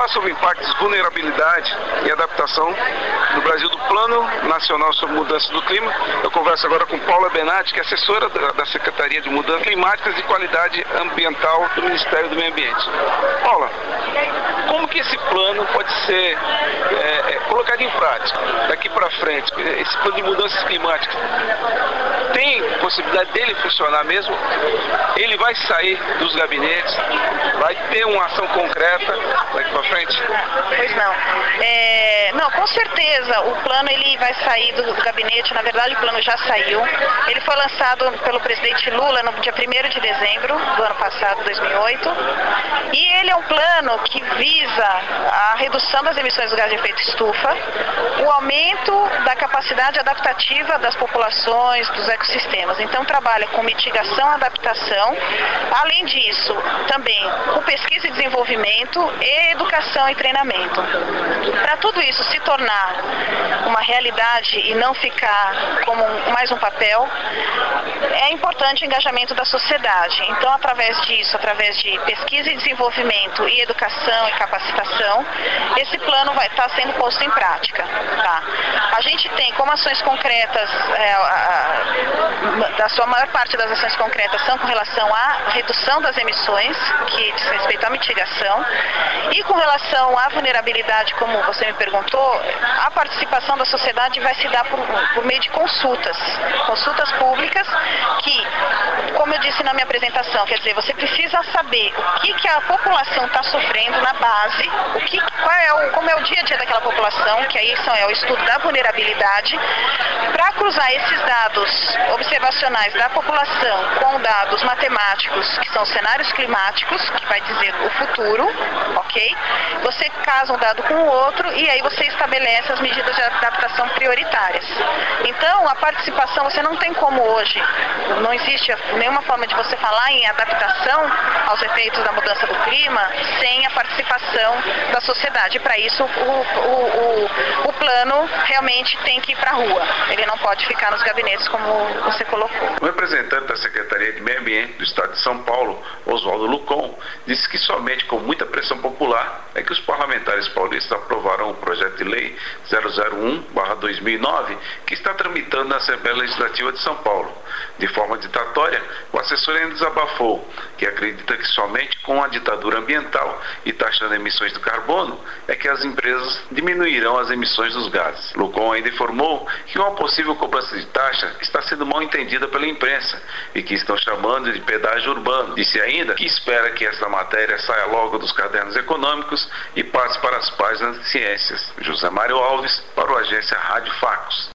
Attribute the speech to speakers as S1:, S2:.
S1: falar sobre impactos, vulnerabilidade e adaptação no Brasil do Plano Nacional sobre Mudança do Clima. Eu converso agora com Paula Benatti, que é assessora da Secretaria de Mudanças Climáticas e Qualidade Ambiental do Ministério do Meio Ambiente. Paula, como que esse plano pode ser colocado em prática daqui para frente? Esse plano de mudanças climáticas tem possibilidade dele funcionar mesmo? Ele vai sair dos gabinetes? Vai ter uma ação concreta daqui para frente?
S2: Pois não. Não, com certeza o plano ele vai sair do gabinete. Na verdade, o plano já saiu. Ele foi lançado pelo presidente Lula no dia 1º de dezembro do ano passado, 2008. E ele é um plano que visa a redução das emissões do gás de efeito estufa, o aumento da capacidade adaptativa das populações, dos ecossistemas. Então, trabalha com mitigação, adaptação. Além disso, também com pesquisa e desenvolvimento e educação e treinamento. Para tudo isso se tornar uma realidade e não ficar como mais um papel, é importante o engajamento da sociedade. Então, através disso, através de pesquisa e desenvolvimento e educação e capacitação, esse plano vai estar sendo posto em prática. Tá? A gente tem como ações concretas, da sua maior parte das ações concretas são com relação à redução das emissões, que diz respeito à mitigação, e com relação à vulnerabilidade, como você me perguntou, a participação da sociedade vai se dar por meio de consultas públicas que, como eu disse na minha apresentação, quer dizer, você precisa saber o que a população está sofrendo na base, como é o dia a dia daquela população, que aí é o estudo da vulnerabilidade, para cruzar esses dados observacionais da população com dados matemáticos, que são cenários climáticos, que vai dizer o futuro, ok? Você casa um dado com o outro e aí você estabelece as medidas de adaptação prioritárias. Então, a participação, você não tem como hoje, não existe nenhuma forma de você falar em adaptação aos efeitos da mudança do clima sem a participação da sociedade. Para isso, o plano realmente tem que ir para a rua. Ele não pode ficar nos gabinetes, como você colocou.
S1: O representante da Secretaria de Meio Ambiente do Estado de São Paulo, Oswaldo Lucon, disse que somente com muita pressão popular é que os parlamentares paulistas aprovaram o projeto de lei 001/2009, que está tramitando na Assembleia Legislativa de São Paulo. De forma ditatória, o assessor ainda desabafou que acredita que somente com a ditadura ambiental e taxando emissões do carbono é que as empresas diminuirão as emissões dos gases. Lucon ainda informou que uma possível cobrança de taxa está sendo mal entendida pela imprensa e que estão chamando de pedágio urbano. Disse ainda que espera que esta matéria saia logo dos cadernos econômicos e passe para as páginas de ciências. José Mário Alves, para o Agência Rádio Facos.